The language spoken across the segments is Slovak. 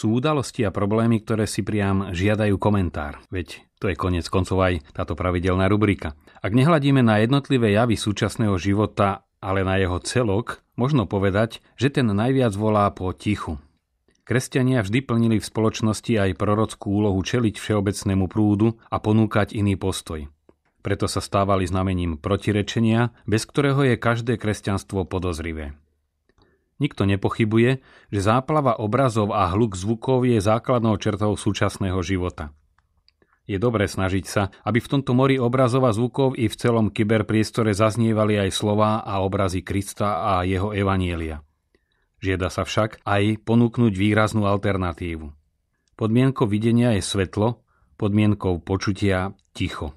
Sú udalosti a problémy, ktoré si priam žiadajú komentár. Veď to je koniec koncov aj táto pravidelná rubrika. Ak nehľadíme na jednotlivé javy súčasného života, ale na jeho celok, možno povedať, že ten najviac volá po tichu. Kresťania vždy plnili v spoločnosti aj prorockú úlohu čeliť všeobecnému prúdu a ponúkať iný postoj. Preto sa stávali znamením protirečenia, bez ktorého je každé kresťanstvo podozrivé. Nikto nepochybuje, že záplava obrazov a hluk zvukov je základnou črtou súčasného života. Je dobré snažiť sa, aby v tomto mori obrazov a zvukov i v celom kyberpriestore zaznievali aj slová a obrazy Krista a jeho evanjelia. Žiada sa však aj ponúknuť výraznú alternatívu. Podmienkou videnia je svetlo, podmienkou počutia ticho.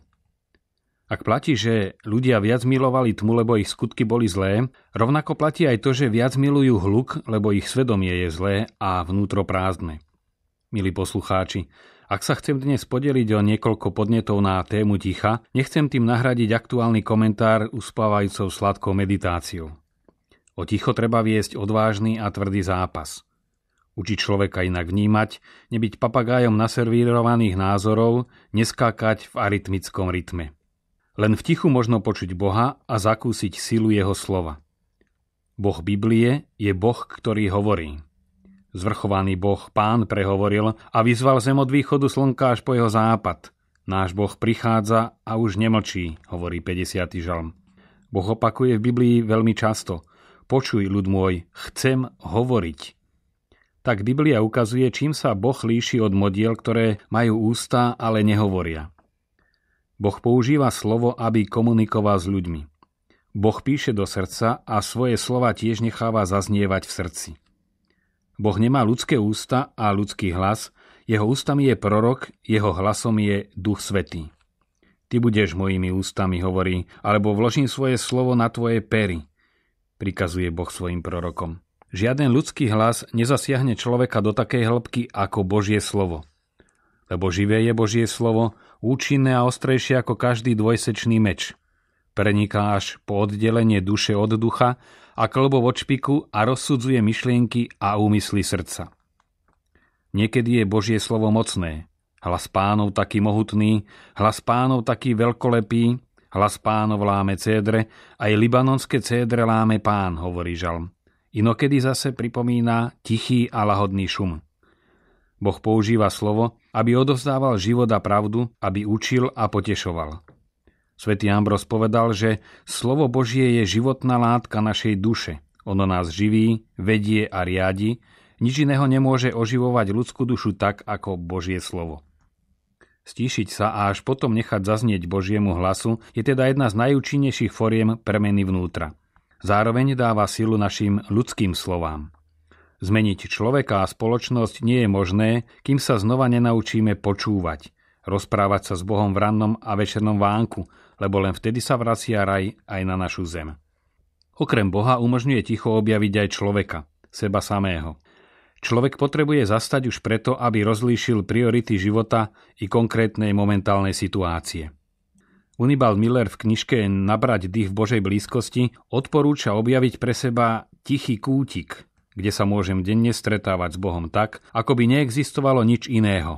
Ak platí, že ľudia viac milovali tmu, lebo ich skutky boli zlé, rovnako platí aj to, že viac milujú hluk, lebo ich svedomie je zlé a vnútro prázdne. Milí poslucháči, ak sa chcem dnes podeliť o niekoľko podnetov na tému ticha, nechcem tým nahradiť aktuálny komentár uspávajúcou sladkou meditáciou. O ticho treba viesť odvážny a tvrdý zápas. Učiť človeka inak vnímať, nebyť papagájom naservírovaných názorov, neskákať v arytmickom rytme. Len v tichu možno počuť Boha a zakúsiť silu jeho slova. Boh Biblie je Boh, ktorý hovorí. Zvrchovaný Boh Pán prehovoril a vyzval zem od východu slnka až po jeho západ. Náš Boh prichádza a už nemlčí, hovorí 50. žalm. Boh opakuje v Biblii veľmi často. Počuj, ľud môj, chcem hovoriť. Tak Biblia ukazuje, čím sa Boh líši od modiel, ktoré majú ústa, ale nehovoria. Boh používa slovo, aby komunikoval s ľuďmi. Boh píše do srdca a svoje slova tiež necháva zaznievať v srdci. Boh nemá ľudské ústa a ľudský hlas, jeho ústami je prorok, jeho hlasom je Duch Svätý. Ty budeš mojimi ústami, hovorí, alebo vložím svoje slovo na tvoje pery, prikazuje Boh svojim prorokom. Žiaden ľudský hlas nezasiahne človeka do takej hĺbky ako Božie slovo. Lebo živé je Božie slovo, účinné a ostrejšie ako každý dvojsečný meč. Preniká až po oddelenie duše od ducha a kĺbov od špiku a rozsudzuje myšlienky a úmysly srdca. Niekedy je Božie slovo mocné, hlas Pánov taký mohutný, hlas Pánov taký veľkolepý, hlas Pánov láme cédre, aj libanonské cédre láme Pán, hovorí žalm. Inokedy zase pripomína tichý a lahodný šum. Boh používa slovo, aby odovzdával život a pravdu, aby učil a potešoval. Svätý Ambros povedal, že slovo Božie je životná látka našej duše. Ono nás živí, vedie a riadi, nič iného nemôže oživovať ľudskú dušu tak, ako Božie slovo. Stíšiť sa a až potom nechať zaznieť Božiemu hlasu je teda jedna z najúčinnejších foriem premeny vnútra. Zároveň dáva silu našim ľudským slovám. Zmeniť človeka a spoločnosť nie je možné, kým sa znova nenaučíme počúvať, rozprávať sa s Bohom v rannom a večernom vánku, lebo len vtedy sa vracia raj aj na našu zem. Okrem Boha umožňuje ticho objaviť aj človeka, seba samého. Človek potrebuje zastať už preto, aby rozlíšil priority života i konkrétnej momentálnej situácie. Unibald Miller v knižke Nabrať dých v Božej blízkosti odporúča objaviť pre seba tichý kútik, kde sa môžem denne stretávať s Bohom tak, ako by neexistovalo nič iného.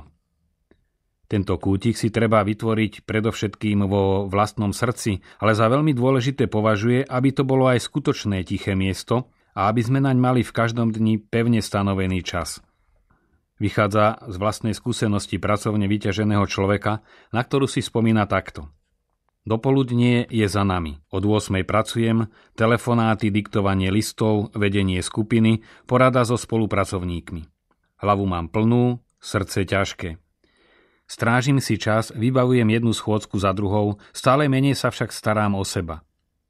Tento kútik si treba vytvoriť predovšetkým vo vlastnom srdci, ale za veľmi dôležité považuje, aby to bolo aj skutočné tiché miesto a aby sme naň mali v každom dni pevne stanovený čas. Vychádza z vlastnej skúsenosti pracovne vyťaženého človeka, na ktorú si spomína takto. Dopoludnie je za nami. Od 8:00 pracujem, telefonáty, diktovanie listov, vedenie skupiny, porada so spolupracovníkmi. Hlavu mám plnú, srdce ťažké. Strážim si čas, vybavujem jednu schôdzku za druhou, stále menej sa však starám o seba.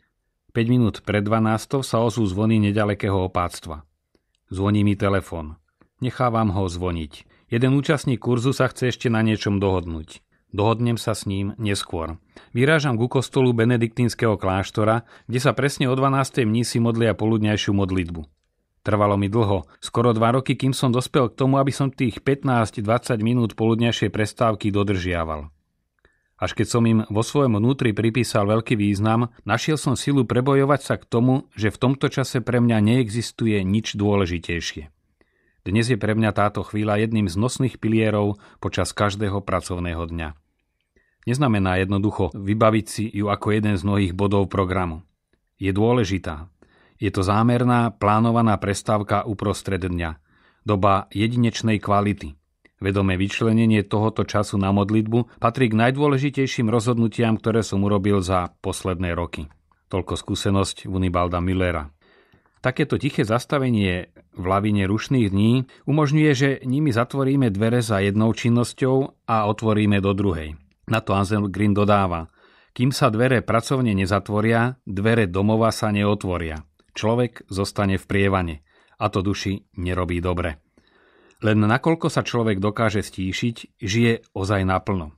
5 minút pred 12:00 sa ozvú zvony neďalekého opáctva. Zvoní mi telefón. Nechávam ho zvoniť. Jeden účastník kurzu sa chce ešte na niečom dohodnúť. Dohodnem sa s ním neskôr. Vyrážam ku kostolu benediktínskeho kláštora, kde sa presne o 12:00 mnísi modlia poludňajšiu modlitbu. Trvalo mi dlho, skoro 2 roky, kým som dospel k tomu, aby som tých 15-20 minút poludňajšej prestávky dodržiaval. Až keď som im vo svojom vnútri pripísal veľký význam, našiel som silu prebojovať sa k tomu, že v tomto čase pre mňa neexistuje nič dôležitejšie. Dnes je pre mňa táto chvíľa jedným z nosných pilierov počas každého pracovného dňa. Neznamená jednoducho vybaviť si ju ako jeden z mnohých bodov programu. Je dôležitá. Je to zámerná, plánovaná prestávka uprostred dňa. Doba jedinečnej kvality. Vedomé vyčlenenie tohoto času na modlitbu patrí k najdôležitejším rozhodnutiam, ktoré som urobil za posledné roky. Toľko skúsenosť Wunibalda Müllera. Takéto tiché zastavenie v lavine rušných dní umožňuje, že nimi zatvoríme dvere za jednou činnosťou a otvoríme do druhej. Na to Anselm Green dodáva: kým sa dvere pracovne nezatvoria, dvere domova sa neotvoria. Človek zostane v prievane a to duši nerobí dobre. Len nakoľko sa človek dokáže stíšiť, žije ozaj naplno.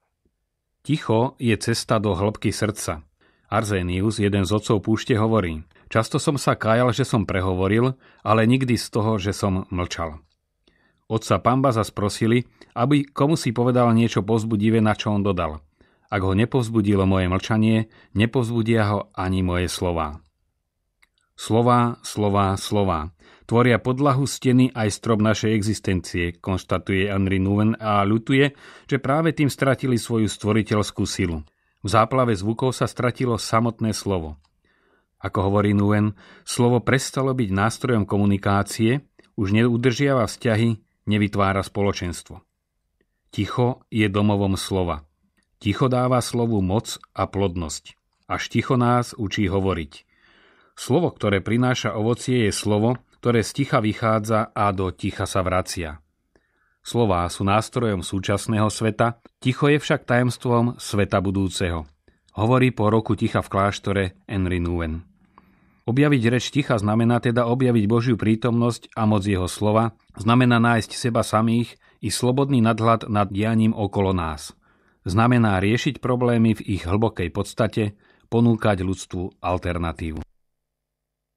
Ticho je cesta do hĺbky srdca. Arzenius, jeden z otcov púšte, hovorí: často som sa kájal, že som prehovoril, ale nikdy z toho, že som mlčal. Otca Pamba zas prosili, aby komu si povedal niečo povzbudivé, na čo on dodal: ak ho nepovzbudilo moje mlčanie, nepovzbudia ho ani moje slová. Slová, slová, slová. Tvoria podlahu, steny aj strop našej existencie, konštatuje Henri Nouwen a ľutuje, že práve tým stratili svoju stvoriteľskú silu. V záplave zvukov sa stratilo samotné slovo. Ako hovorí Nouwen, slovo prestalo byť nástrojom komunikácie, už neudržiava vzťahy, nevytvára spoločenstvo. Ticho je domovom slova. Ticho dáva slovu moc a plodnosť. Až ticho nás učí hovoriť. Slovo, ktoré prináša ovocie, je slovo, ktoré z ticha vychádza a do ticha sa vracia. Slová sú nástrojom súčasného sveta, ticho je však tajomstvom sveta budúceho. Hovorí po roku ticha v kláštore Henri Nouwen. Objaviť reč ticha znamená teda objaviť Božiu prítomnosť a moc jeho slova, znamená nájsť seba samých i slobodný nadhľad nad dianím okolo nás. Znamená riešiť problémy v ich hlbokej podstate, ponúkať ľudstvu alternatívu.